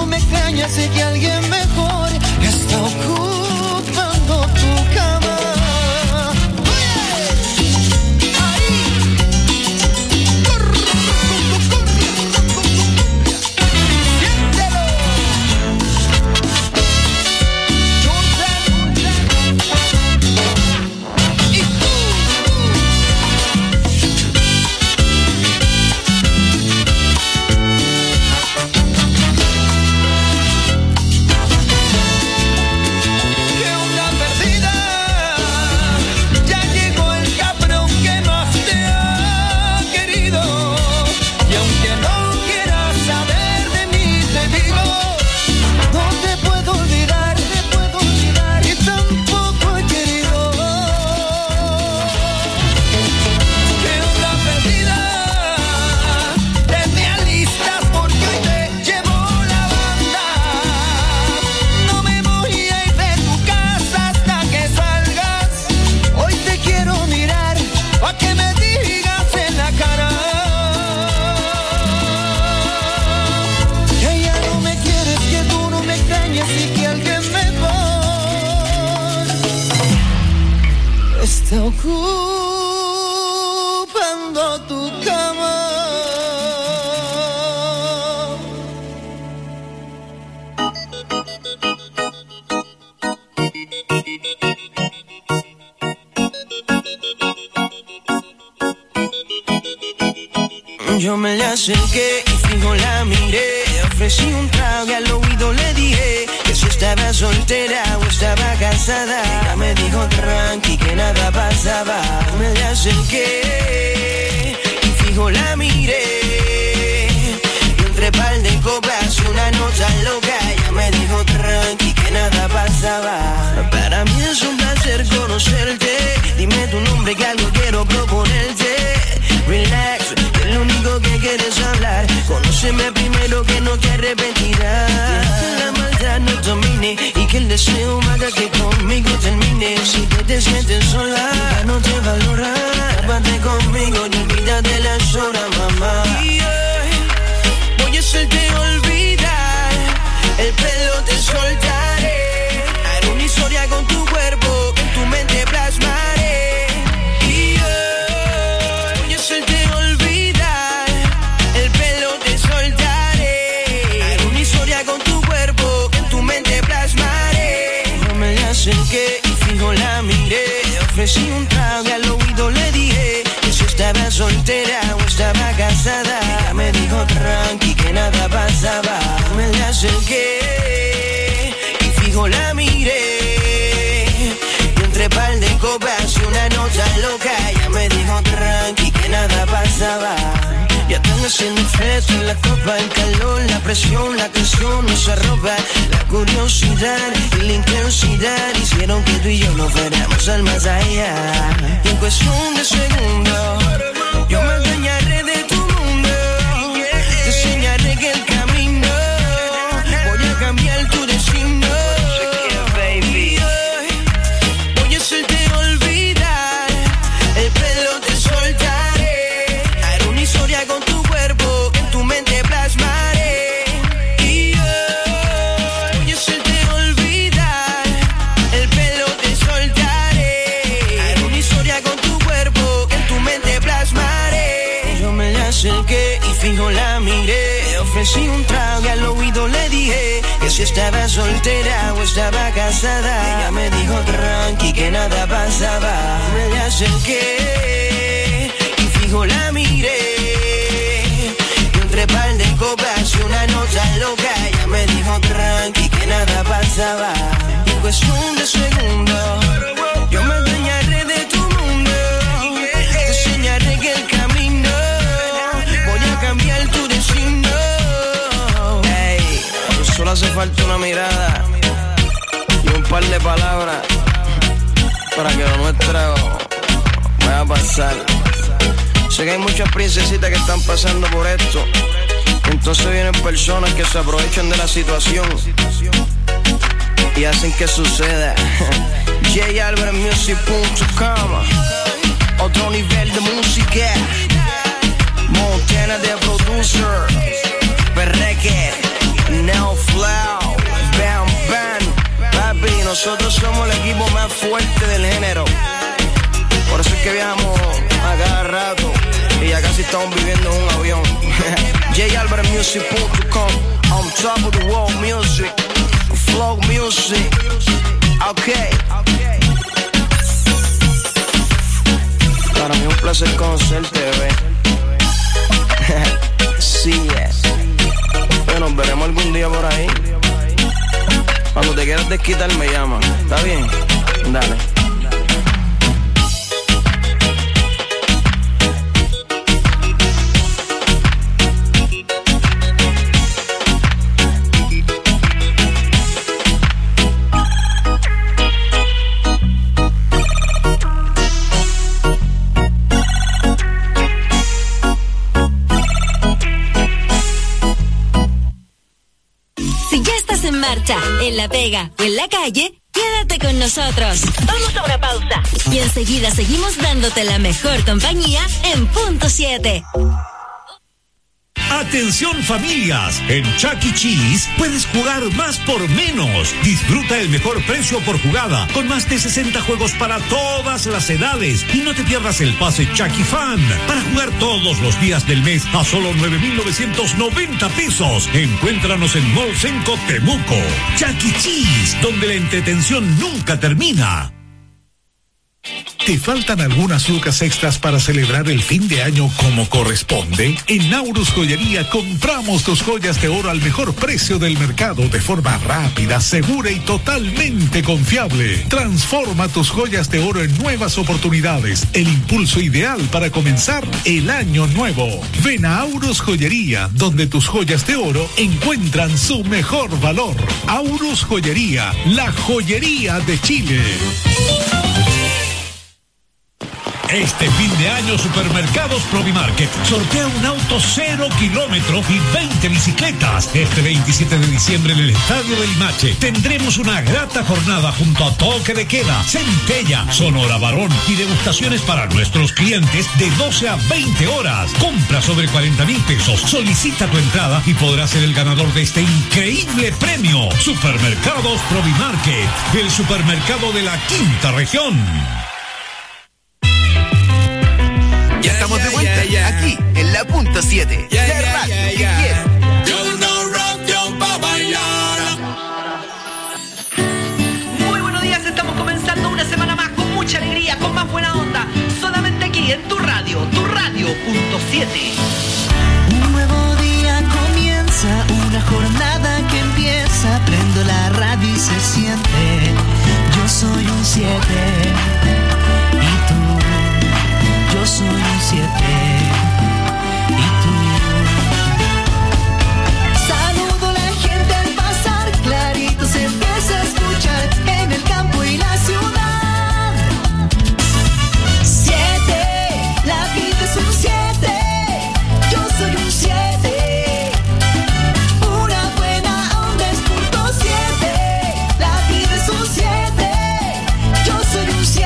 me extraña, sé que alguien mejor está ocupando tu cama. Está ocupando tu cama. Yo me le acerqué y fijo la miré. Ofrecí un trago y al oído le dije que si estaba soltera o estaba casada. Ella me dijo tranqui que nada pasaba. Me le acerqué y fijo la miré. Y entre par de copas y una nota loca. Ella me dijo tranqui que nada pasaba. Para mí es un placer conocerte. Dime tu nombre que algo quiero proponerte. Relax, que es lo único que quieres hablar. Conóceme primero que no te arrepentirás. Que la maldad no domine y que el deseo haga que conmigo termine. Si te sientes sola, ya no te valora. Vete conmigo y olvídate las horas, mamá. Y hoy voy a hacerte olvidar. El pelo te soltaré. Haré una historia con tu cuerpo que en tu mente plasmaré. Acerqué y fijo la miré. Ofrecí un trago y al oído le dije que si estaba soltera o estaba casada. Ella me dijo tranqui que nada pasaba. Me la acerqué y fijo la miré. Y entre par de copas y una nota loca. Ella me dijo tranqui que nada pasaba. Ya están haciendo efecto en la copa, el calor, la presión, la tensión nos arroba. La curiosidad y la intensidad hicieron que tú y yo nos fuéramos al más allá. Y en cuestión de segundos, yo me adueñaré de tu mundo. Te enseñaré que el camino, voy a cambiar tu destino. Y hoy voy a hacerte olvidar. El pelo te soltaré. Haré una historia con tu cuerpo que en tu mente plasmaré. Y hoy voy a hacerte olvidar. El pelo te soltaré. Haré una historia con tu cuerpo que en tu mente plasmaré. Yo me la acerqué y fijo la miré. Ofrecí un trago y al oído le dije que si estaba soltera o estaba casada. Ella me dijo tranqui que nada pasaba. Me la acerqué y fijo la miré. Y entre par de copas y una nota loca. Ella me dijo tranqui que nada pasaba. Y en cuestión de segundos, yo me adueñaré de tu mundo. Te enseñaré que el camino, voy a cambiar tu destino. Ey, solo hace falta una mirada y un par de palabras para que lo nuestro vaya a pasar. Sé que hay muchas princesitas que están pasando por esto. Entonces vienen personas que se aprovechan de la situación y hacen que suceda. JAlbertMusic.com. Otro nivel de música. Montana de producer. Perreque. Now Fly. nosotros somos el equipo más fuerte del género. Por eso es que viajamos a cada rato y ya casi estamos viviendo en un avión. JAlvarezmusic.com, on top of the world music, flow music. Okay. Para mí es un placer conocerte, bebé. Sí, pero nos veremos algún día por ahí. Cuando te quieras desquitar me llama. ¿Está bien? Dale. En marcha, en la pega o en la calle, quédate con nosotros. Vamos a una pausa y enseguida seguimos dándote la mejor compañía en Punto 7. Atención familias, en Chuck E. Cheese puedes jugar más por menos. Disfruta el mejor precio por jugada, con más de 60 juegos para todas las edades. Y no te pierdas el pase Chuck E. Fan, para jugar todos los días del mes a solo 9,990 pesos. Encuéntranos en Mall Senco Temuco. Chuck E. Cheese, donde la entretención nunca termina. ¿Te faltan algunas lucas extras para celebrar el fin de año como corresponde? En Aurus Joyería compramos tus joyas de oro al mejor precio del mercado de forma rápida, segura y totalmente confiable. Transforma tus joyas de oro en nuevas oportunidades, el impulso ideal para comenzar el año nuevo. Ven a Aurus Joyería, donde tus joyas de oro encuentran su mejor valor. Aurus Joyería, la joyería de Chile. Este fin de año, Supermercados Provimarket sortea un auto 0 kilómetros y 20 bicicletas. Este 27 de diciembre en el Estadio del Limache tendremos una grata jornada junto a toque de queda, centella, Sonora Varón y degustaciones para nuestros clientes de 12 a 20 horas. Compra sobre 40,000 pesos. Solicita tu entrada y podrás ser el ganador de este increíble premio. Supermercados Provimarket, el supermercado de la quinta región. Ya estamos de vuelta, aquí, en la Punto 7. Muy buenos días, estamos comenzando una semana más con mucha alegría, con más buena onda. Solamente aquí en tu radio Punto 7. Un nuevo día comienza, una jornada que empieza. Prendo la radio y se siente. Yo soy un 7. Y tú. Yo soy un 7 y tú. Saludo a la gente al pasar, clarito se empieza a escuchar en el campo y la ciudad. 7, la vida es un 7, yo soy un 7. Una buena onda es Punto 7, la vida es un 7, yo soy un 7.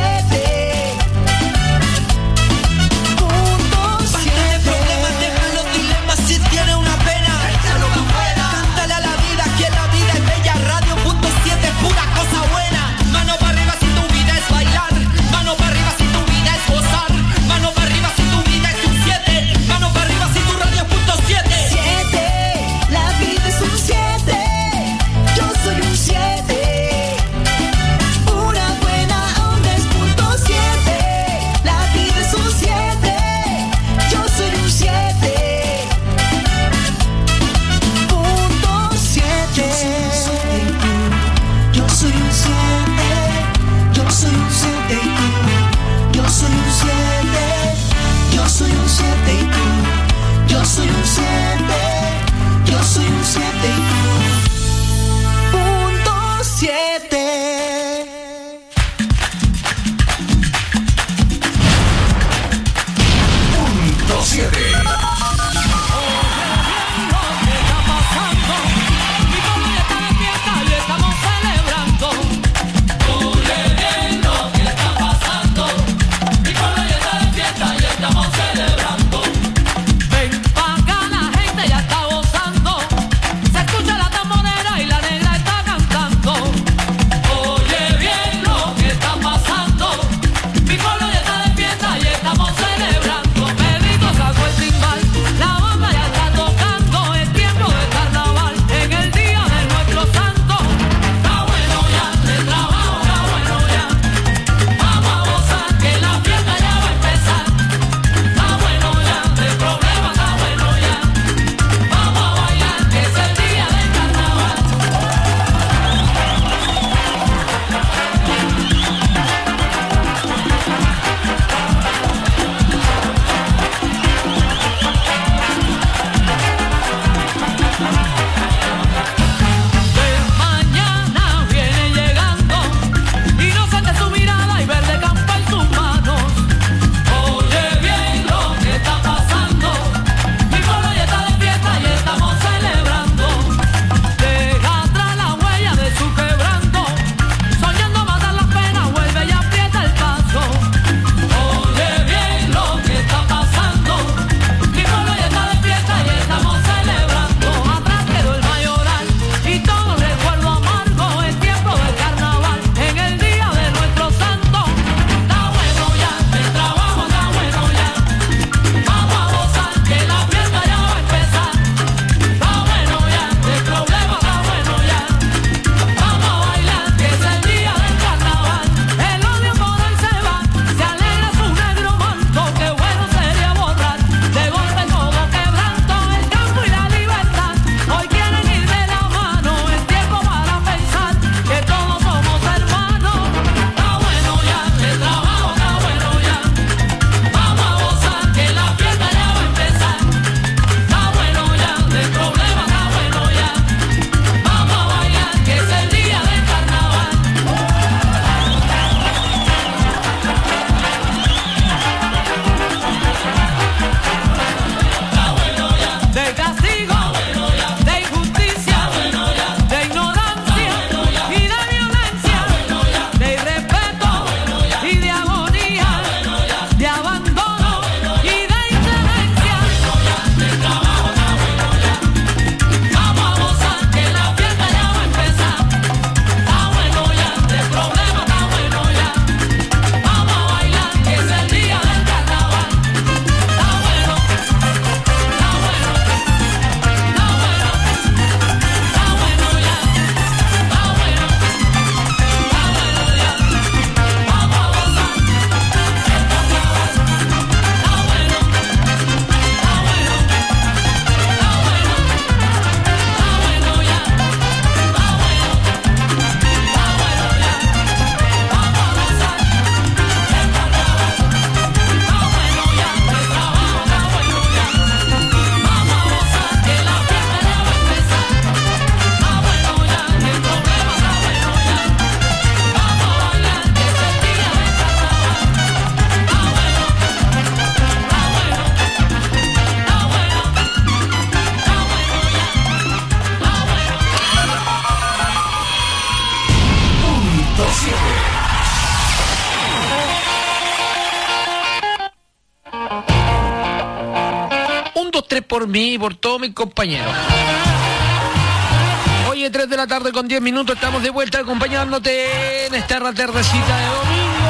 por mí y por todos mis compañeros. Hoy es 3 de la tarde con 10 minutos, estamos de vuelta acompañándote en esta tardecita de domingo.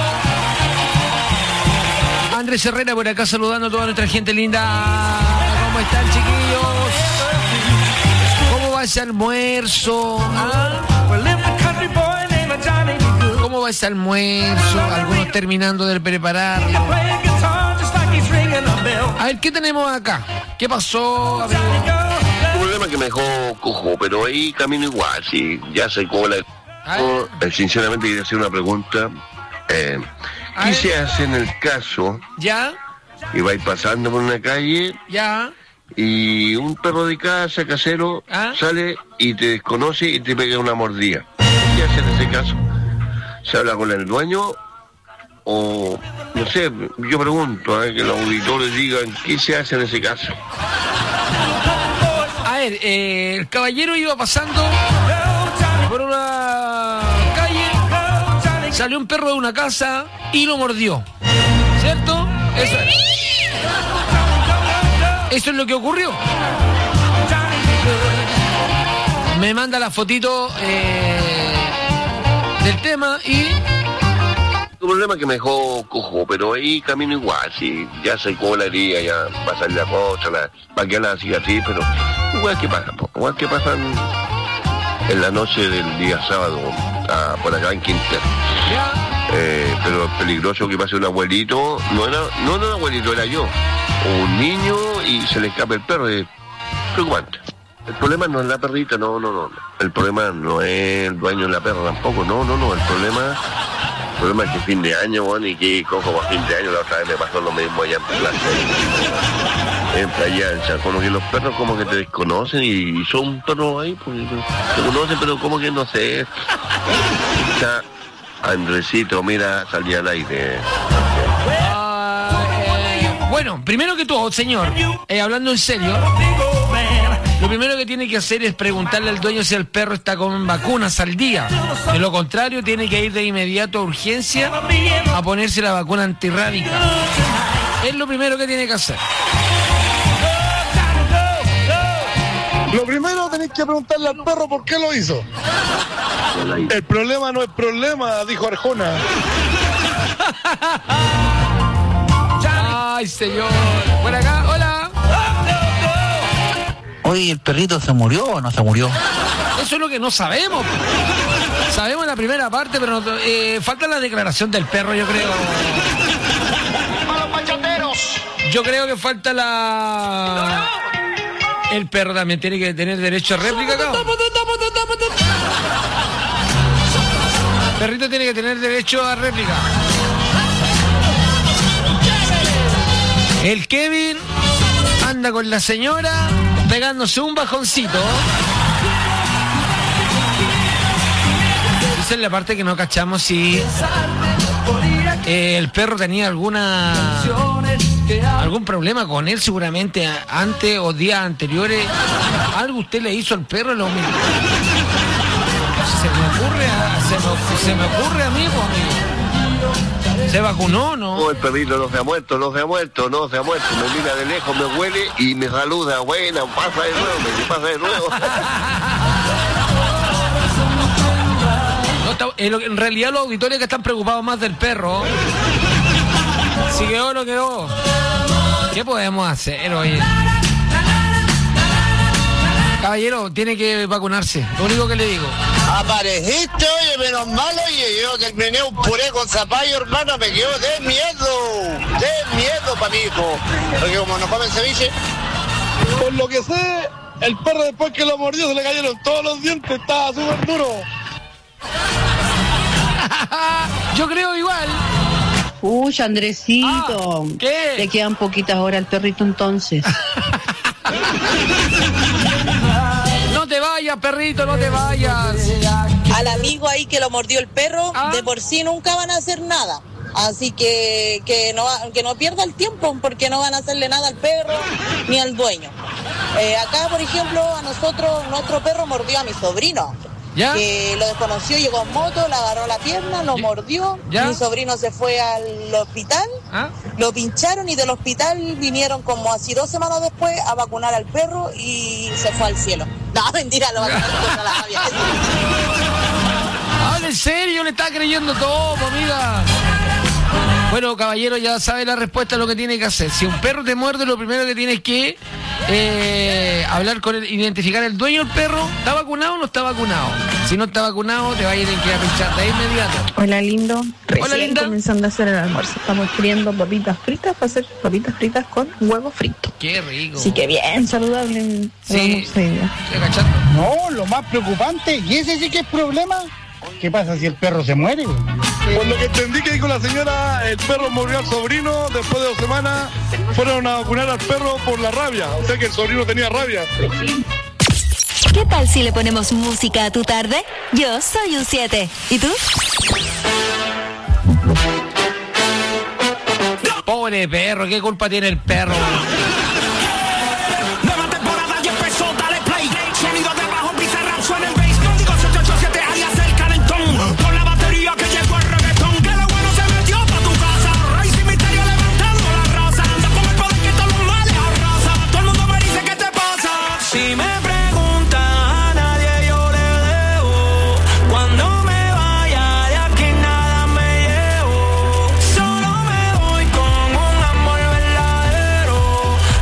Andrés Herrera por acá saludando a toda nuestra gente linda. ¿Cómo están, chiquillos? ¿Cómo va ese almuerzo? ¿Cómo va ese almuerzo? Algunos terminando de prepararlo. A ver, ¿qué tenemos acá? ¿Qué pasó? A ver. El problema es que me dejó cojo, pero ahí camino igual, sí, ya sé cómo la... Sinceramente quería hacer una pregunta. ¿Qué se hace en el caso? ¿Ya? Y vais pasando por una calle... ¿Ya? Y un perro de casa, casero, sale y te desconoce y te pega una mordida. ¿Qué hace en ese caso? ¿Se habla con el dueño? O, no sé, yo pregunto, que los auditores digan qué se hace en ese caso. A ver, el caballero iba pasando por una calle, salió un perro de una casa y lo mordió, ¿cierto? Eso es lo que ocurrió. Me manda la fotito del tema y... El problema es que me dejó cojo, pero ahí camino igual, sí, ya sé cómo la herida, ya va a salir la cosa, va a quedar la cicatriz, pero igual que pasan en la noche del día sábado, por acá en Quintero. Pero peligroso que pase un abuelito, no era un abuelito, era yo, un niño y se le escapa el perro, es preocupante. El problema no es la perrita, no. El problema no es el dueño de la perra tampoco, no. El problema es que fin de año, bueno, y que cojo para fin de año, la otra vez me pasó lo mismo allá en Playa. En Playa, o sea, como que los perros como que te desconocen y son perros ahí, pues te conocen, pero como que no sé. O sea, Andresito, mira, salí al aire. Bueno, primero que todo, señor, hablando en serio, lo primero que tiene que hacer es preguntarle al dueño si el perro está con vacunas al día. De lo contrario, tiene que ir de inmediato a urgencia a ponerse la vacuna antirrábica. Es lo primero que tiene que hacer. Lo primero tenéis que preguntarle al perro por qué lo hizo. El problema no es problema, dijo Arjona. Ay, señor. Por acá, hola. Oye, ¿el perrito se murió o no se murió? Eso es lo que no sabemos. Sabemos la primera parte, pero falta la declaración del perro, yo creo. ¡A los machateros! Yo creo que falta la... El perro también tiene que tener derecho a réplica, acá. El perrito tiene que tener derecho a réplica. El Kevin anda con la señora pegándose un bajoncito. Esa es la parte que no cachamos si el perro tenía algún problema con él, seguramente antes o días anteriores. Algo usted le hizo al perro, lo mismo. Se me ocurre a mí, pues, amigo. ¿Se vacunó, no? No, el perrito no se ha muerto. Me mira de lejos, me huele y me saluda. Buena, pasa de nuevo. En realidad los auditores que están preocupados más del perro. Si quedó o no quedó. ¿Qué podemos hacer, oye? Caballero, tiene que vacunarse. Lo único que le digo. Apareciste, oye, menos mal, oye, yo terminé un puré con zapallo, hermano, me quedó de miedo para mi hijo, porque como no comen ceviche. Por lo que sé, el perro después que lo mordió se le cayeron todos los dientes, estaba súper duro. Yo creo igual. Uy, Andresito. ¿Qué? Le quedan poquitas horas al perrito entonces. No te vayas, perrito, no te vayas. Al amigo ahí que lo mordió el perro, de por sí nunca van a hacer nada. Así que no pierda el tiempo, porque no van a hacerle nada al perro ni al dueño. Acá, por ejemplo, a nosotros, nuestro perro mordió a mi sobrino. ¿Ya? Que lo desconoció, llegó en moto, le agarró la pierna, lo mordió. ¿Ya? Mi sobrino se fue al hospital, lo pincharon y del hospital vinieron como así 2 semanas después a vacunar al perro y se fue al cielo. No, mentira, lo vacunaron contra la rabia. Habla en serio, le está creyendo todo, amiga. Bueno, caballero, ya sabe la respuesta a lo que tiene que hacer. Si un perro te muerde, lo primero que tienes que hablar con él, identificar el dueño del perro. ¿Está vacunado o no está vacunado? Si no está vacunado, te va a ir a pinchar de inmediato. Hola, lindo. Recién Hola, linda. Comenzando a hacer el almuerzo. Estamos friendo papitas fritas para hacer papitas fritas con huevo frito. Qué rico. Así que bien saludable. Sí. No, lo más preocupante, y ese sí que es problema. ¿Qué pasa si el perro se muere? Por lo que entendí que dijo la señora, el perro murió al sobrino, después de 2 semanas fueron a vacunar al perro por la rabia, o sea que el sobrino tenía rabia. ¿Qué tal si le ponemos música a tu tarde? Yo soy un 7. ¿Y tú? Pobre perro, ¿qué culpa tiene el perro? Nueva temporada ya empezó, dale play. Sonido de bajo, pizarra, suena el bass. Código 787 alias el calentón. Con la batería que llegó el reggaetón. Que lo bueno se metió pa' tu casa. Rey sin misterio levantando la raza. Anda con el poder que todos los males arrasa. Todo el mundo me dice ¿qué te pasa? Si me preguntan a nadie yo le debo. Cuando me vaya de aquí nada me llevo. Solo me voy con un amor verdadero.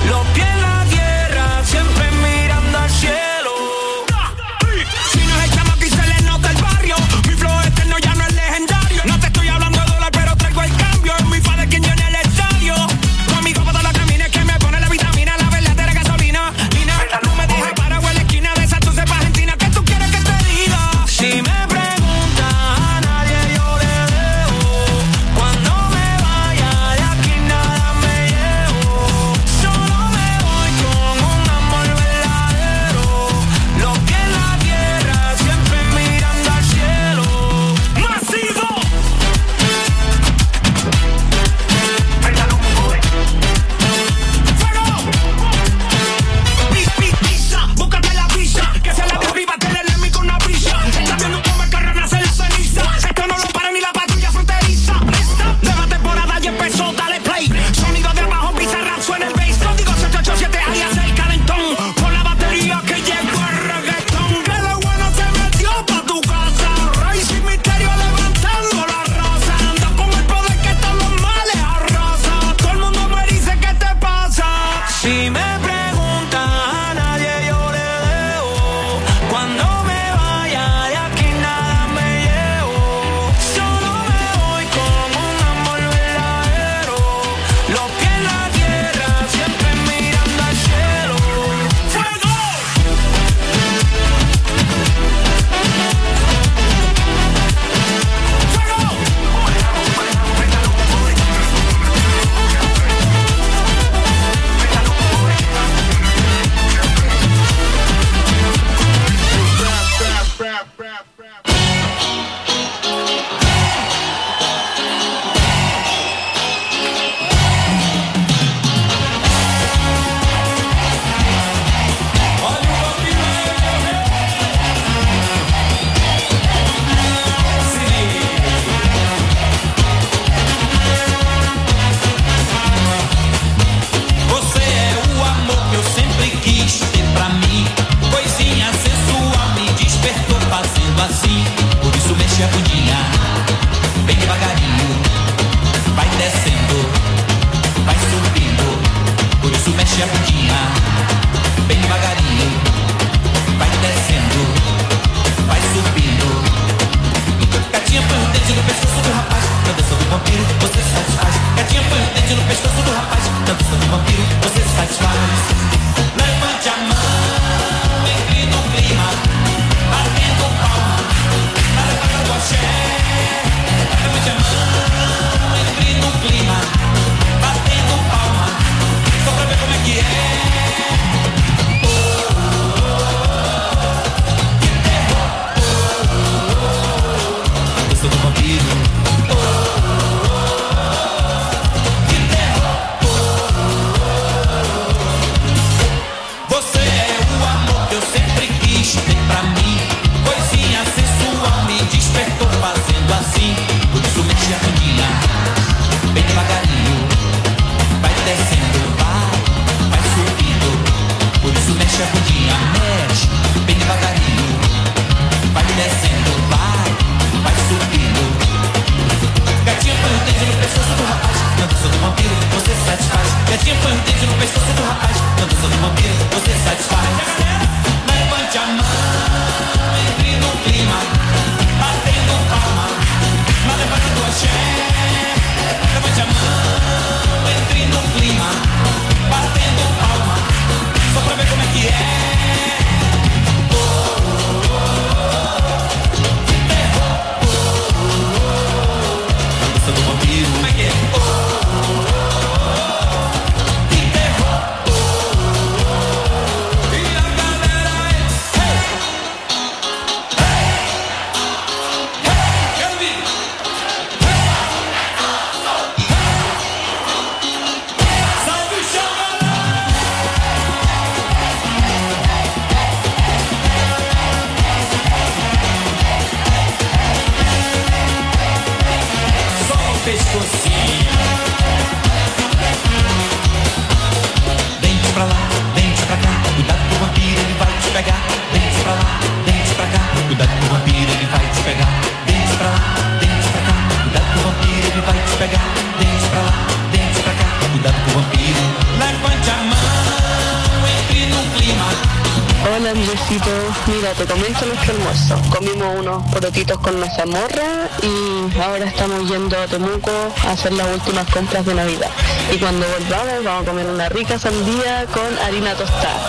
pra cá, desce pra lá, desce pra cá. Cuidado que o vampiro ele vai te pegar. Desce pra lá, desce pra cá. Cuidado que o vampiro ele vai te pegar. Desce pra lá, desce pra cá. Cuidado que o vampiro. Levante a mão, entre no clima. Hola Andresito, mira, te comento nuestro almuerzo. Comimos unos porotitos con mazamorra y ahora estamos yendo a Temuco a hacer las últimas compras de Navidad. Y cuando volvamos vamos a comer una rica sandía con harina tostada.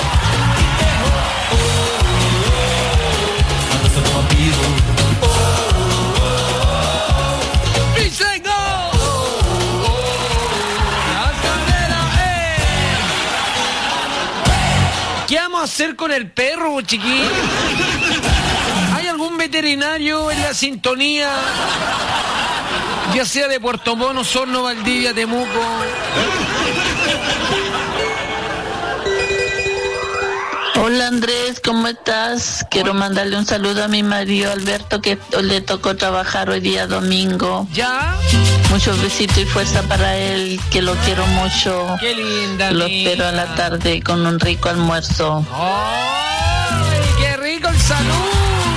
¿Qué vamos a hacer con el perro, chiquín? ¿Hay algún veterinario en la sintonía? Ya sea de Puerto Montt, Osorno, Valdivia, Temuco. Hola Andrés, ¿cómo estás? Quiero mandarle un saludo a mi marido Alberto, que le tocó trabajar hoy día domingo. ¿Ya? Muchos besitos y fuerza para él, que lo quiero mucho. Qué linda. Lo espero a la tarde con un rico almuerzo. ¡Ay, qué rico el saludo!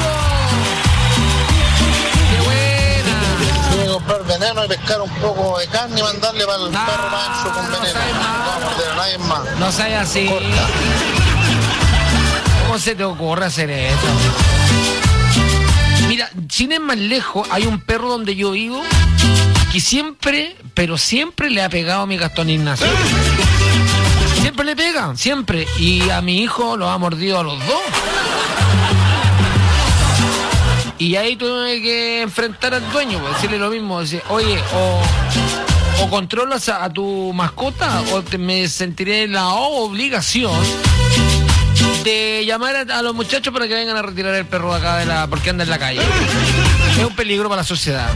¡Qué buena! Voy a comprar veneno y pescar un poco de carne y mandarle para el perro manso con veneno. No va a morder a nadie más. No sea así. Corta. ¿Cómo se te ocurre hacer eso? Mira, sin ir más lejos, hay un perro donde yo vivo que siempre, pero siempre le ha pegado a mi Gastón Ignacio. Siempre le pega, siempre. Y a mi hijo lo ha mordido a los dos. Y ahí tuve que enfrentar al dueño, pues, decirle lo mismo, decir, oye, o controlas a tu mascota o me sentiré la obligación de llamar a los muchachos para que vengan a retirar el perro de acá porque anda en la calle. Es un peligro para la sociedad.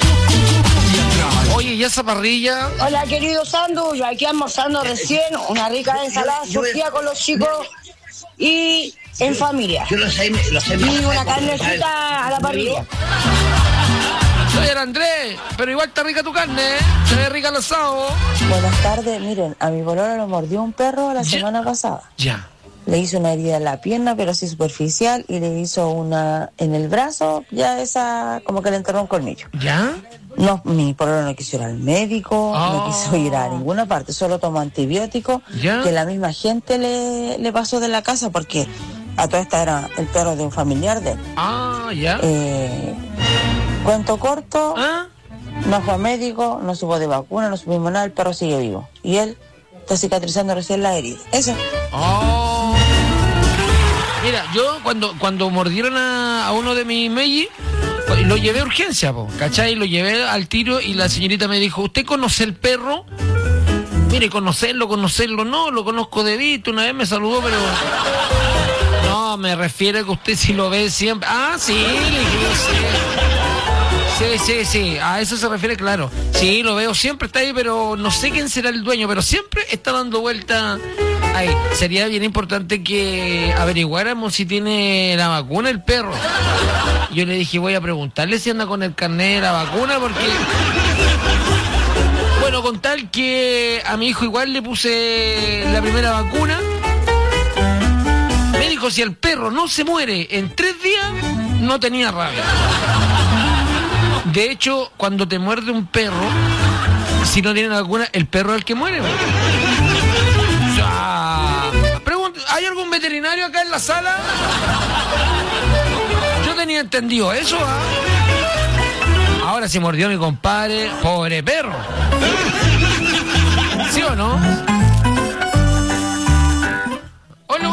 Oye, ¿y esa parrilla? Hola, querido Sandu, yo aquí almorzando recién una rica ensalada surtida con los chicos y en familia. Yo lo sé, y una carnecita a la parrilla. Soy el Andrés, pero igual está rica tu carne, ¿eh? Se ve rica el asado. Buenas tardes, miren, a mi pololo lo mordió un perro la semana pasada. Ya. Le hizo una herida en la pierna, pero así superficial, y le hizo una en el brazo, ya esa, como que le enterró un colmillo. ¿Ya? No, mi pololo no quiso ir al médico, no quiso ir a ninguna parte, solo tomó antibióticos, que la misma gente le pasó de la casa, porque a toda esta era el perro de un familiar de él. Ya. Cuento corto, no fue a médico, no supo de vacuna, no supimos nada, el perro sigue vivo. Y él está cicatrizando recién la herida. Eso. Mira, yo cuando mordieron a uno de mis mellis, lo llevé a urgencia, ¿cachai? Lo llevé al tiro y la señorita me dijo, ¿usted conoce el perro? Mire, conocerlo, no, lo conozco de vista, una vez me saludó, pero... No, me refiero a que usted si lo ve siempre... Sí, sí, a eso se refiere, claro. Sí, lo veo, siempre está ahí, pero no sé quién será el dueño, pero siempre está dando vuelta ahí. Sería bien importante que averiguáramos si tiene la vacuna el perro. Yo le dije, voy a preguntarle si anda con el carnet de la vacuna, porque... Bueno, con tal que a mi hijo igual le puse la primera vacuna, me dijo, si el perro no se muere en 3 días, no tenía rabia. De hecho, cuando te muerde un perro, si no tiene la vacuna, el perro es el que muere. O sea, ¿hay algún veterinario acá en la sala? Yo tenía entendido eso, Ahora se mordió mi compadre, pobre perro. ¿Sí o no? ¿O no?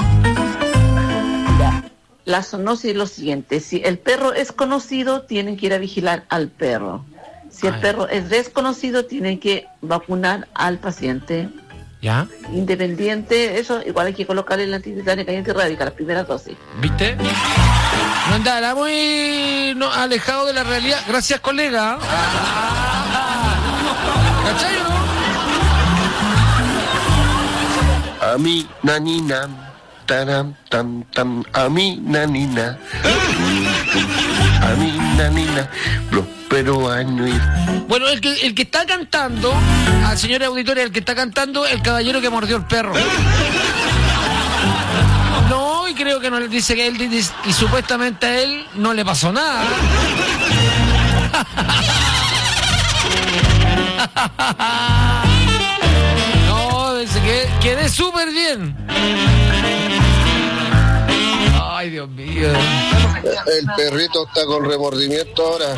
La zoonosis es lo siguiente: si el perro es conocido, tienen que ir a vigilar al perro. Si el perro es desconocido, tienen que vacunar al paciente. ¿Ya? Independiente, eso igual hay que colocarle el antitetánico y antirrábica, las primeras dosis. ¿Viste? No andará muy alejado de la realidad. Gracias, colega. ¿Cachai o no? A mí, nanina. Taram, tam, tam, a mí, nanina. A mí, nanina. Los peruanos. Bueno, el que está cantando, señora auditoria, el que está cantando, el caballero que mordió el perro. No, y que creo que no le dice que él dice, y supuestamente a él no le pasó nada. No, dice que quedé súper bien. Ay, Dios mío. El perrito está con remordimiento ahora.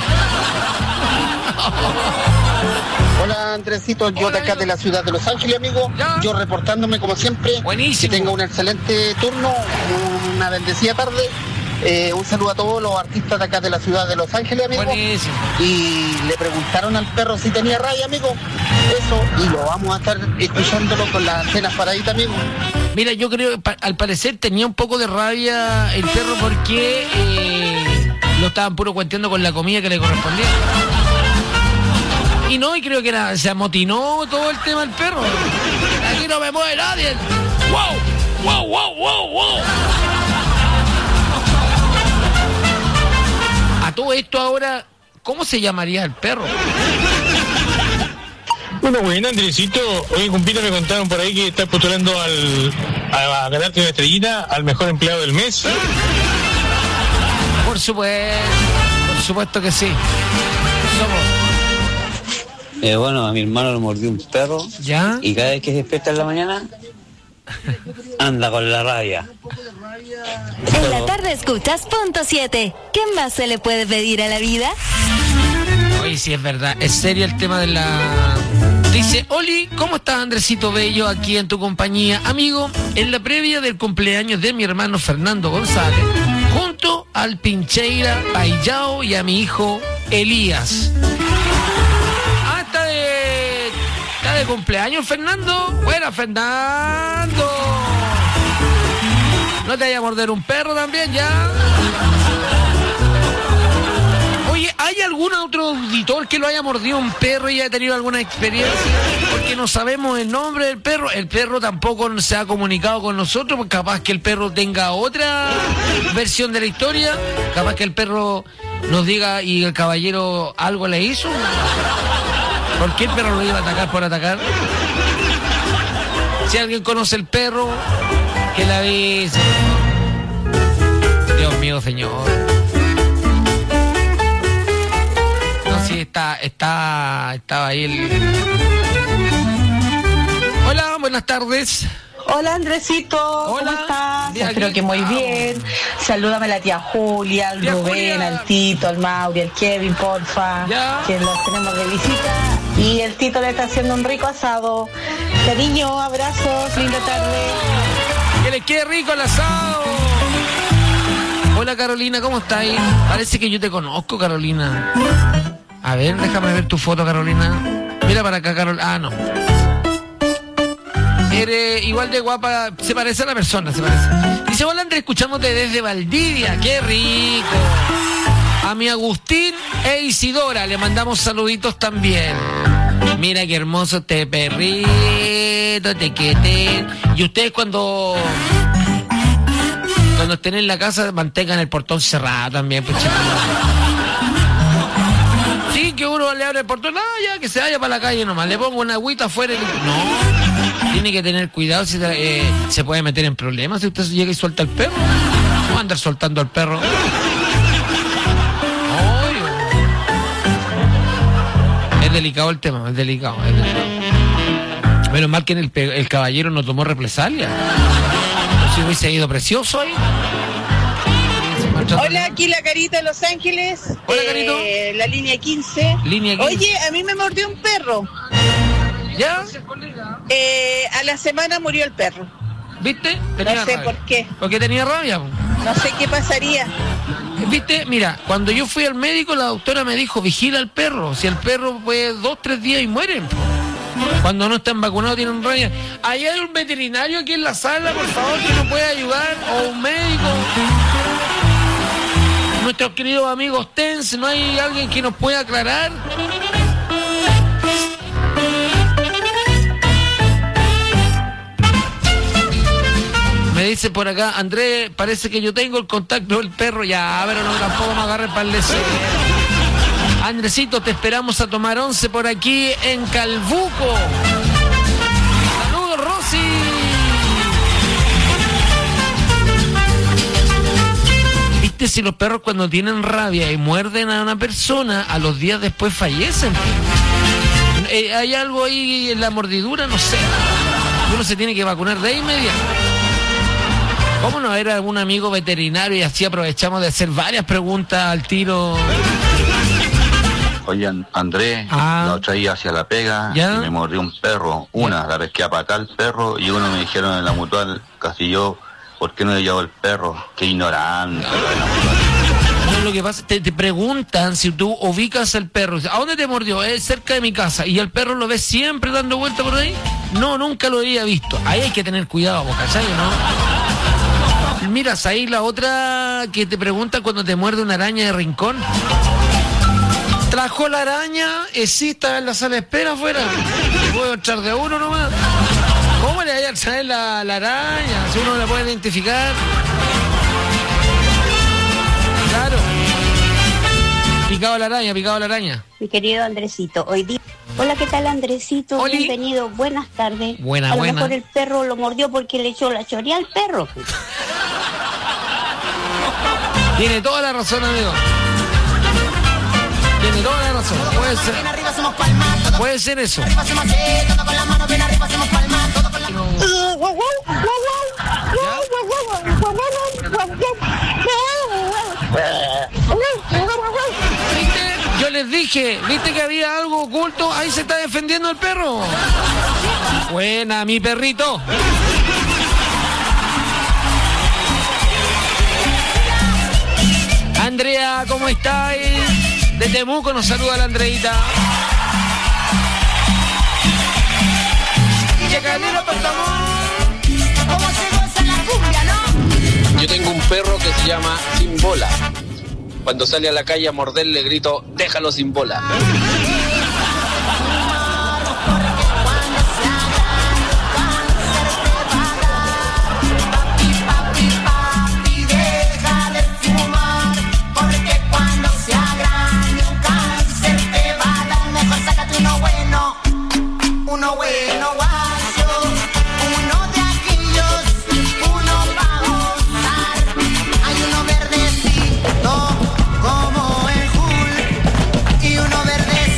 Hola Andresito, yo de acá de la ciudad de Los Ángeles, amigo. Yo reportándome como siempre. Buenísimo. Que tenga un excelente turno, una bendecida tarde. Un saludo a todos los artistas de acá de la ciudad de Los Ángeles, amigo. Buenísimo. Y le preguntaron al perro si tenía rabia, amigo. Eso, y lo vamos a estar escuchándolo con las cenas paraditas, amigo. Mira, yo creo que al parecer tenía un poco de rabia el perro porque lo estaban puro cuenteando con la comida que le correspondía. Y creo que se amotinó todo el tema del perro. Aquí no me mueve nadie. ¡Wow! ¡Wow, wow, wow, wow! A todo esto ahora, ¿cómo se llamaría el perro? Bueno, Andresito, hoy en Cumpito me contaron por ahí que estás postulando a ganarte una estrellita al mejor empleado del mes. Por supuesto que sí. Bueno, a mi hermano lo mordió un perro. ¿Ya? Y cada vez que se despierta en la mañana, anda con la rabia. En la tarde escuchas Punto 7. ¿Qué más se le puede pedir a la vida? Oye, sí, es verdad. Es serio el tema de la... Dice, Oli, ¿cómo estás, Andresito Bello, aquí en tu compañía? Amigo, en la previa del cumpleaños de mi hermano Fernando González, junto al Pincheira Payao y a mi hijo Elías. Ah, está de cumpleaños, Fernando. Buena, Fernando. ¿No te vaya a morder un perro también ya? Oye, ¿hay algún otro auditor que lo haya mordido un perro y haya tenido alguna experiencia? Porque no sabemos el nombre del perro. El perro tampoco se ha comunicado con nosotros, porque capaz que el perro tenga otra versión de la historia. Capaz que el perro nos diga y el caballero algo le hizo. ¿Por qué el perro lo iba a atacar por atacar? Si alguien conoce el perro, que la avise. Dios mío, señor. No, sí, estaba ahí el... Hola, buenas tardes. Hola Andresito, ¿cómo estás? Espero que muy bien. Salúdame a la tía Julia, al Rubén, al Tito, al Mauri, al Kevin, porfa, que los tenemos de visita. Y el Tito le está haciendo un rico asado. Cariño, abrazos, linda tarde. Que le quede rico el asado. Hola Carolina, ¿cómo estás? Parece que yo te conozco, Carolina. A ver, déjame ver tu foto, Carolina. Mira para acá, Carolina. Ah, no. Eres igual de guapa, se parece a la persona, se parece. Dice, hola Andrés, escuchándote desde Valdivia, qué rico. A mi Agustín e Isidora le mandamos saluditos también. Mira qué hermoso este perrito, te queten. Y ustedes cuando estén en la casa mantengan el portón cerrado también, pues, sí, que uno le abre el portón, no, ya que se vaya para la calle nomás, le pongo una agüita afuera y... No, tiene que tener cuidado, si se puede meter en problemas si usted llega y suelta el perro. No va a andar soltando al perro. Es delicado el tema, es delicado. Menos mal que el caballero no tomó represalia. Si hubiese ido precioso ahí. Hola, aquí la Carita de Los Ángeles. Hola, Carito. La línea 15. Línea 15. Oye, a mí me mordió un perro. ¿Ya? A la semana murió el perro. ¿Viste? No sé por qué. Porque tenía rabia. No sé qué pasaría. ¿Viste? Mira, cuando yo fui al médico, la doctora me dijo, vigila al perro. Si el perro puede 2-3 días y mueren. Cuando no están vacunados tienen rabia. Ahí hay un veterinario aquí en la sala, por favor, que nos pueda ayudar. O un médico. Nuestros queridos amigos TENS, ¿no hay alguien que nos pueda aclarar? Me dice por acá, Andrés, parece que yo tengo el contacto del perro. Ya, pero no, tampoco me agarre para el deseo. Andresito, te esperamos a tomar 11 por aquí en Calbuco. Saludos, Rosy. aparte, si los perros cuando tienen rabia y muerden a una persona, a los días después fallecen. Hay algo ahí en la mordidura, no sé. Uno se tiene que vacunar de inmediato. ¿Cómo no era algún amigo veterinario y así aprovechamos de hacer varias preguntas al tiro? Oye, Andrés, lo traía hacia la pega y me mordió un perro. La pesqué a patar el perro y uno me dijeron en la mutual, casi yo, ¿por qué no le llevó el perro? Qué ignorante. No, lo que pasa, te preguntan si tú ubicas al perro. ¿A dónde te mordió? Es cerca de mi casa. ¿Y el perro lo ves siempre dando vuelta por ahí? No, nunca lo había visto. Ahí hay que tener cuidado, ¿cachai? ¿No? Miras ahí la otra que te pregunta cuando te muerde una araña de rincón. Trajo la araña, sí, estaba en la sala de espera afuera. Puedo echar de uno nomás. ¿Cómo le vaya a traer la araña? Si uno la puede identificar. Claro. Picado la araña. Mi querido Andresito, hoy día... Hola, ¿qué tal, Andresito? Oli. Buenas buenas tardes. Buena. A lo mejor el perro lo mordió porque le echó la choría al perro. Tiene toda la razón, amigo. Tiene toda la razón. Puede ser eso. Yo les dije, ¿viste que había algo oculto? Ahí se está defendiendo el perro. Buena, mi perrito. Andrea, ¿cómo estáis? De Temuco nos saluda la Andreita. Yo tengo un perro que se llama Sin Bola. Cuando sale a la calle a morder le grito, déjalo sin bola. Uno bueno, guacho, uno de aquellos, uno pa' gozar. Hay uno verdecito como el Hulk y uno verdecito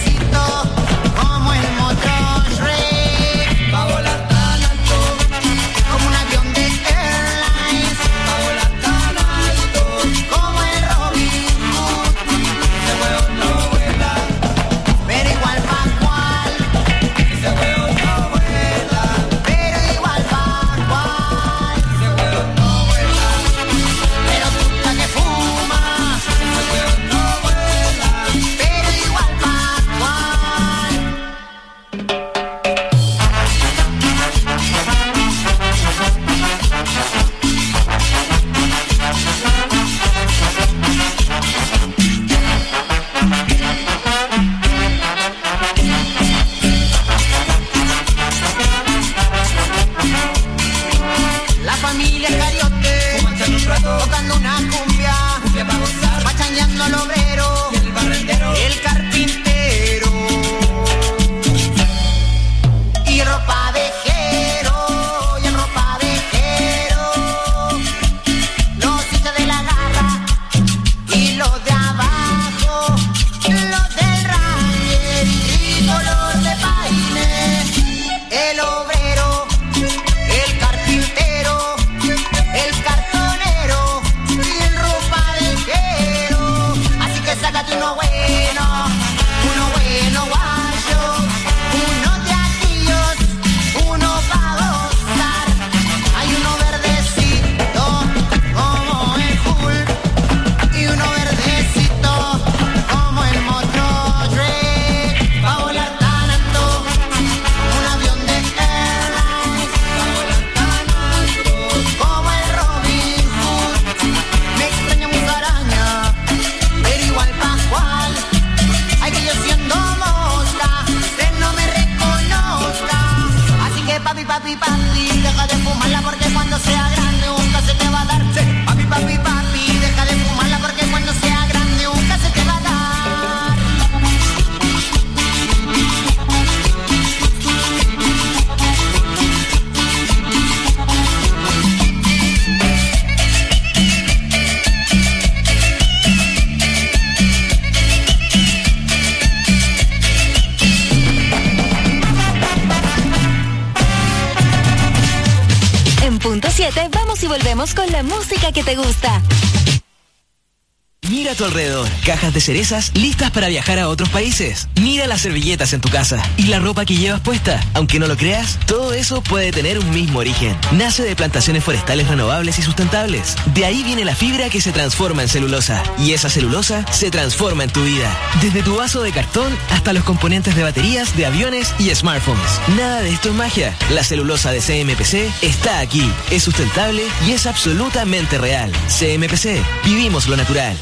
y volvemos con la música que te gusta. Mira a tu alrededor, cajas de cerezas listas para viajar a otros países. Mira las servilletas en tu casa y la ropa que llevas puesta. Aunque no lo creas, todo eso puede tener un mismo origen. Nace de plantaciones forestales renovables y sustentables. De ahí viene la fibra que se transforma en celulosa. Y esa celulosa se transforma en tu vida. Desde tu vaso de cartón hasta los componentes de baterías, de aviones y smartphones. Nada de esto es magia. La celulosa de CMPC está aquí. Es sustentable y es absolutamente real. CMPC, vivimos lo natural.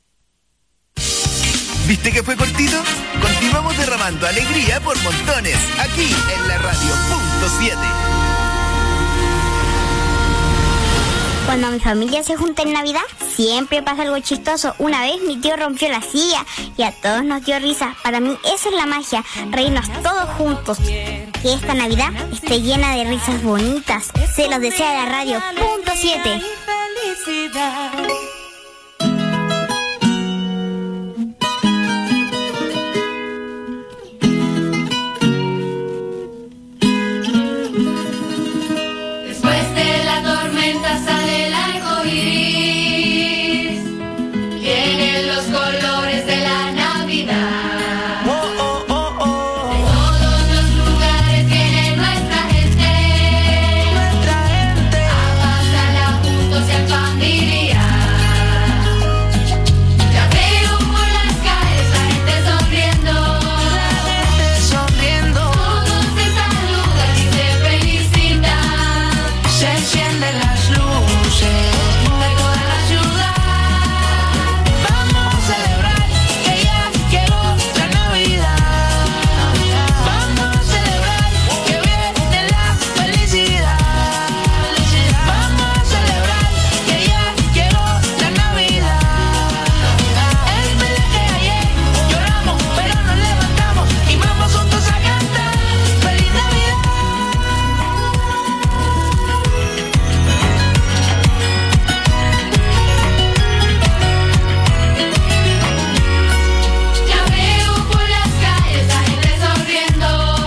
¿Viste que fue cortito? Continuamos derramando alegría por montones, aquí en la radio .7. Cuando mi familia se junta en Navidad, siempre pasa algo chistoso. Una vez mi tío rompió la silla y a todos nos dio risa. Para mí esa es la magia, reírnos todos juntos. Que esta Navidad esté llena de risas bonitas. Se los desea la radio .7. Sale el arco iris, tienen los colores de la Navidad. De todos los lugares viene nuestra gente a pasarla juntos y en familia. Ya veo por las calles la gente sonriendo, todos se saludan y se felicitan. Se encienden las luces de toda la ciudad. Vamos a celebrar que ya llegó la Navidad. Vamos a celebrar que viene la felicidad. Vamos a celebrar que ya llegó la Navidad. Es verdad que ayer lloramos, pero nos levantamos y vamos juntos a cantar Feliz Navidad. Ya veo por las calles la gente sonriendo,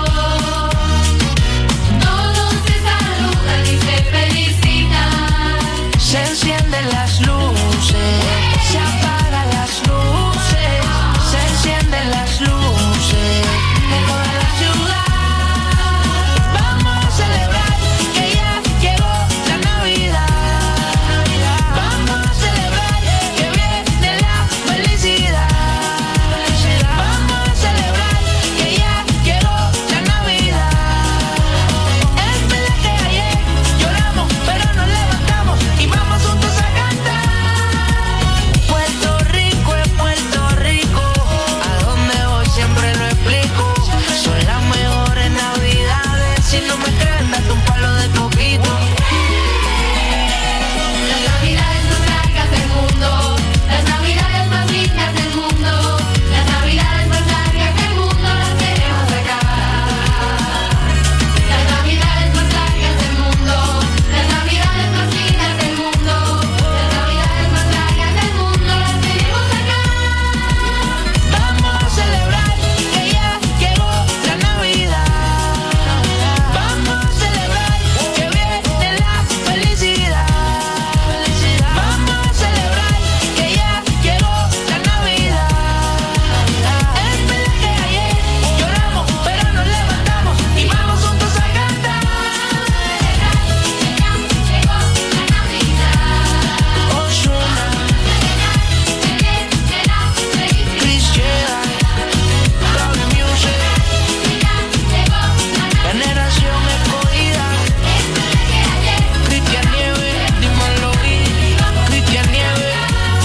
todos se saludan y se felicitan. Se encienden las luces, se apagan las luces, se encienden las luces de toda la ciudad. Vamos a celebrar que ya llegó la Navidad. Vamos a celebrar que viene la felicidad. Vamos a celebrar que ya llegó la Navidad. Es verdad que ayer lloramos, pero nos levantamos y vamos juntos a cantar. Puerto Rico es Puerto Rico, a donde voy siempre lo explico. Son las mejores Navidades, si no me crees date un palo de coquito. Las Navidades más largas del mundo, las Navidades más lindas del mundo, las Navidades más largas del mundo las queremos acá. Las Navidades más largas del mundo, las Navidades más lindas del mundo, las Navidades más largas del mundo las queremos acá. Vamos a celebrar que ya llegó la Navidad. Vamos a celebrar que viene la felicidad. Vamos a celebrar que ya llegó la Navidad. Es verdad que ayer lloramos, pero nos levantamos y vamos juntos a cantar. Llegó la Navidad. Ozuna, Chris Jedi, Robbie Music, Generación Escogida, Cristian Nieves, dímelo Cristian Nieves.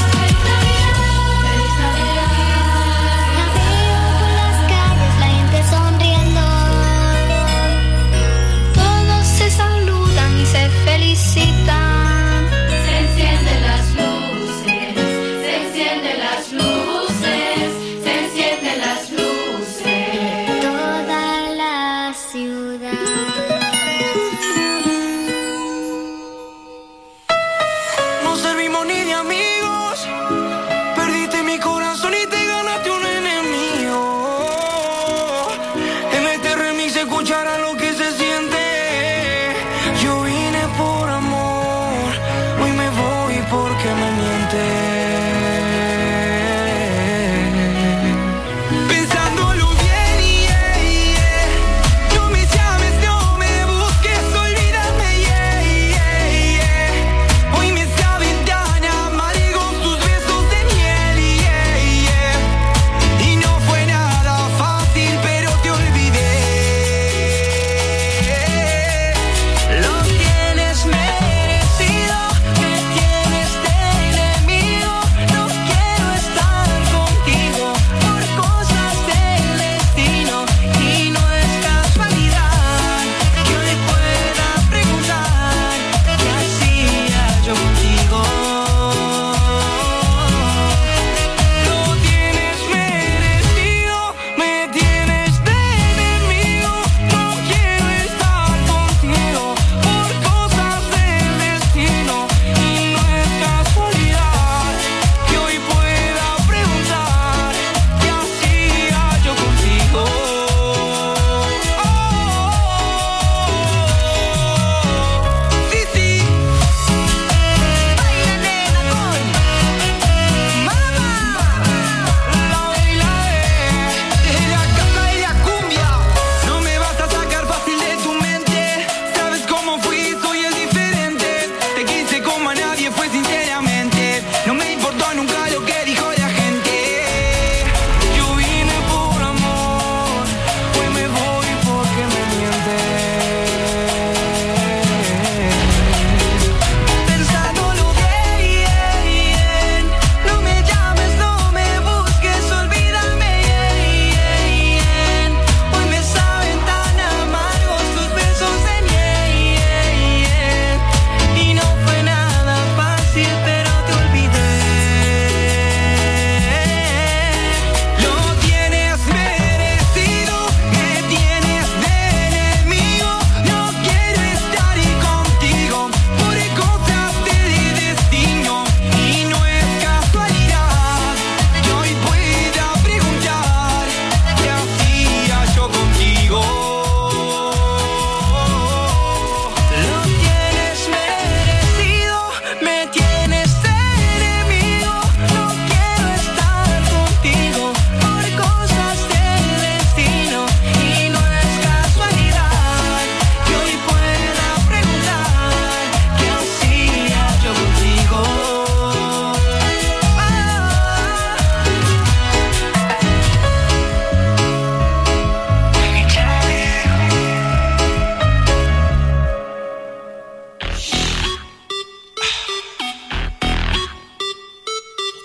Las calles, la gente sonriendo, Todos se saludan y se felicitan. Se encienden las luces, se encienden las luces, se encienden las luces. toda la ciudad. No servimos ni de amigos, perdiste mi corazón y te ganaste un enemigo. En este remix se escuchará lo que se siente. Yo vine por amor,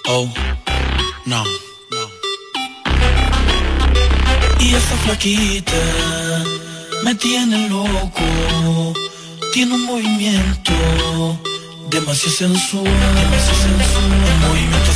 Oh, no. Y esa flaquita me tiene loco, tiene un movimiento demasiado sensual, un movimiento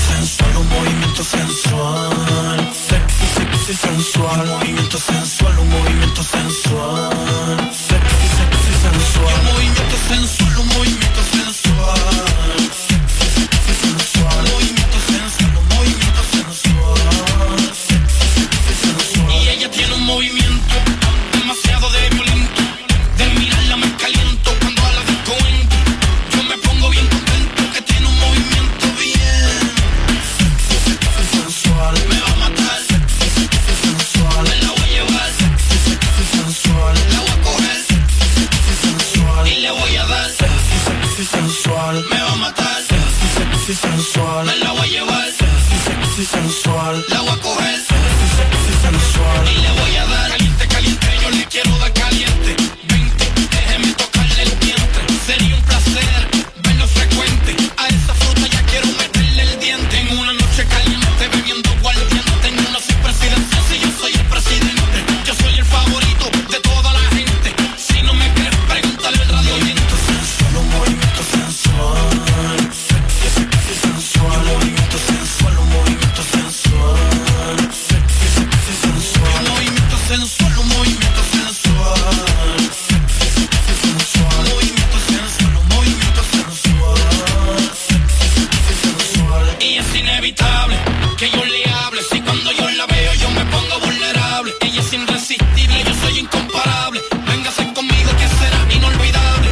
sensual, sexy sensual, un movimiento sensual, un movimiento sensual, sexy sensual, un movimiento sensual, un movimiento sensual, sexy sensual, un movimiento sensual, un movimiento sensual, sexy sensual. Y ella tiene un movimiento demasiado violento, de mirarla me caliento cuando a la disco entro. Yo me pongo bien contento que tiene un movimiento bien sexy sensual. Me va a matar sexy sensual. Me la voy a llevar sexy sensual. La voy a coger sexy sensual. Y le voy a dar sexy sensual. Me va a matar sexy sensual. Me la voy a llevar sexy sensual. La voy a coger sexy sensual. Y le voy a dar caliente, caliente. Yo le quiero dar caliente. Déjeme tocarle el diente. Sería un placer verlo frecuente. A esa fruta ya quiero meterle el diente. En una noche caliente bebiendo aguardiente. Tengo una presidencia si yo soy el presidente. Yo soy el favorito de toda la gente. Si no me crees, pregúntale al radio. Movimiento sensual, un movimiento sensual. Sexy sensual, un movimiento sensual, un movimiento sensual. Sexy sensual, un movimiento sensual, un movimiento sensual. Sexy sensual, un movimiento sensual, un movimiento sensual. Sexy sensual. Y es inevitable que yo le hable. Si cuando yo la veo yo me pongo vulnerable. Ella es irresistible, yo soy incomparable. Véngase conmigo que será inolvidable.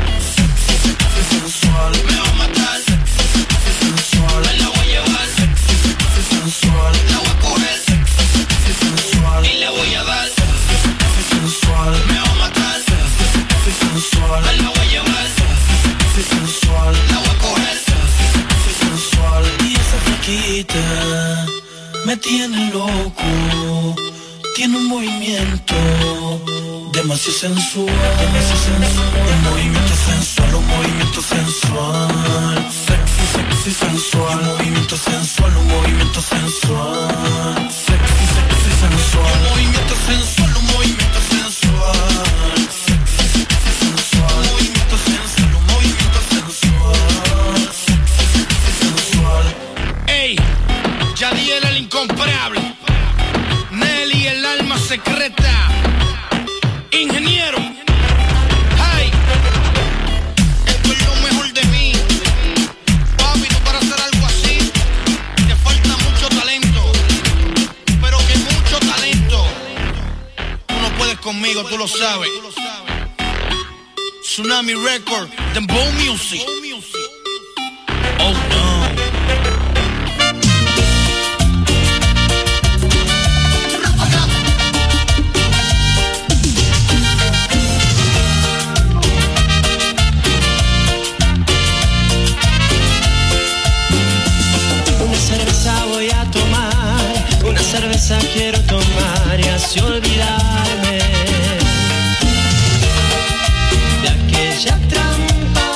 Sexy sensual, me va a matar. Sexy sensual, me la voy a llevar. Sexy sensual, la voy a coger. Sexy sensual, y le voy a dar. Sexy sensual, me va a matar. Sexy sensual, me la voy a llevar. Sexy sensual, la voy a coger. Sexy sensual. Y esa flaquita me tiene loco, tiene un movimiento demasiado sensual, un movimiento sensual, un movimiento sensual, sexy sensual, un movimiento sensual, un movimiento sensual, sexy sensual, un movimiento sensual, un movimiento sensual, sexy sensual, un movimiento sensual, un movimiento sensual, sexy sensual. Ey, Yadiel el incomparable, Nelly el alma secreta, ingeniero. Hey, esto es lo mejor de mí. Papi, tú para hacer algo así te falta mucho talento, pero que mucho talento. Tú no puedes conmigo, tú lo sabes. Tsunami Record, Dembow Music. Oh no. Voy a tomar, una cerveza quiero tomar y así olvidarme de aquella trampa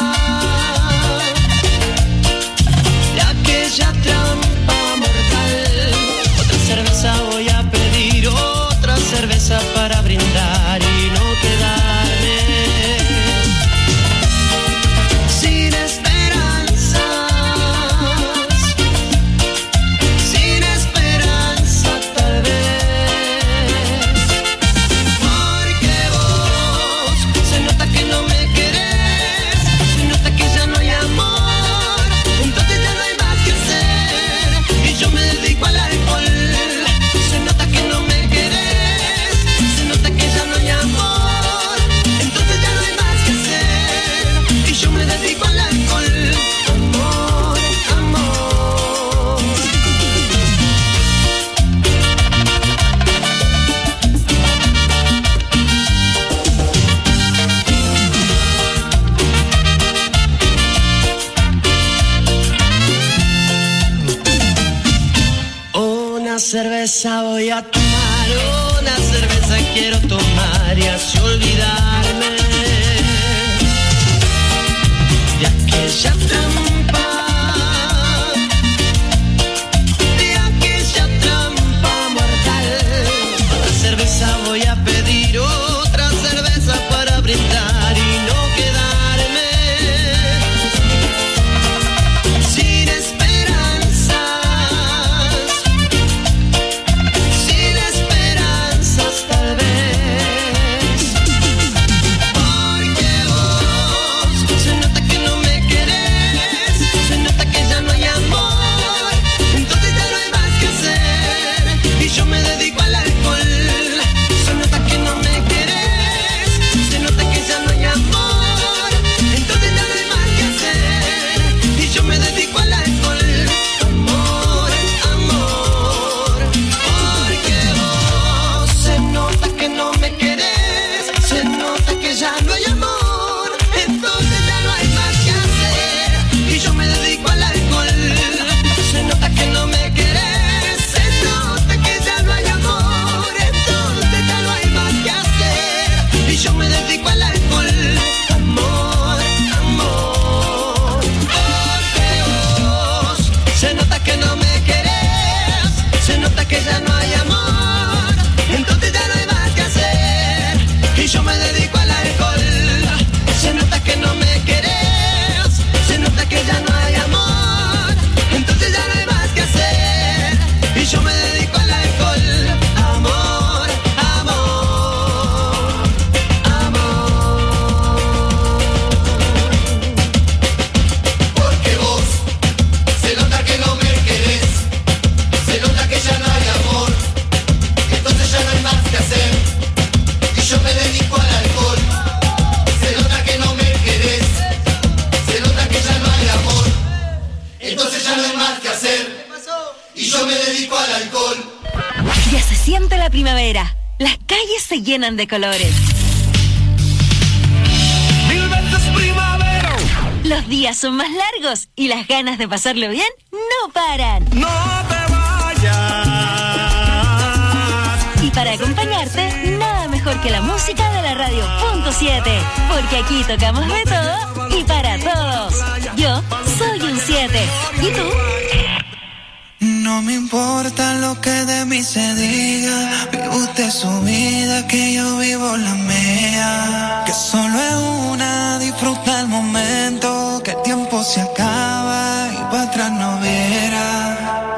mortal. Otra cerveza voy a pedir, otra cerveza para brindar y no quedarme sin esperanza. cerveza voy a tomar, una cerveza quiero tomar y así olvidarme de aquella trampa entonces ya no hay más que hacer. Y yo me dedico al alcohol. Ya se siente la primavera. Las calles se llenan de colores. Mil veces primavera. Los días son más largos y las ganas de pasarlo bien no paran. No te vayas. Y para acompañarte, nada mejor que la música de la radio .7, porque aquí tocamos de todo y para todos. Yo soy un 7. ¿Y tú? No me importa lo que de mí se diga. Vive usted su vida, que yo vivo la mía. Que solo es una, disfruta el momento. Que el tiempo se acaba y para atrás no viera.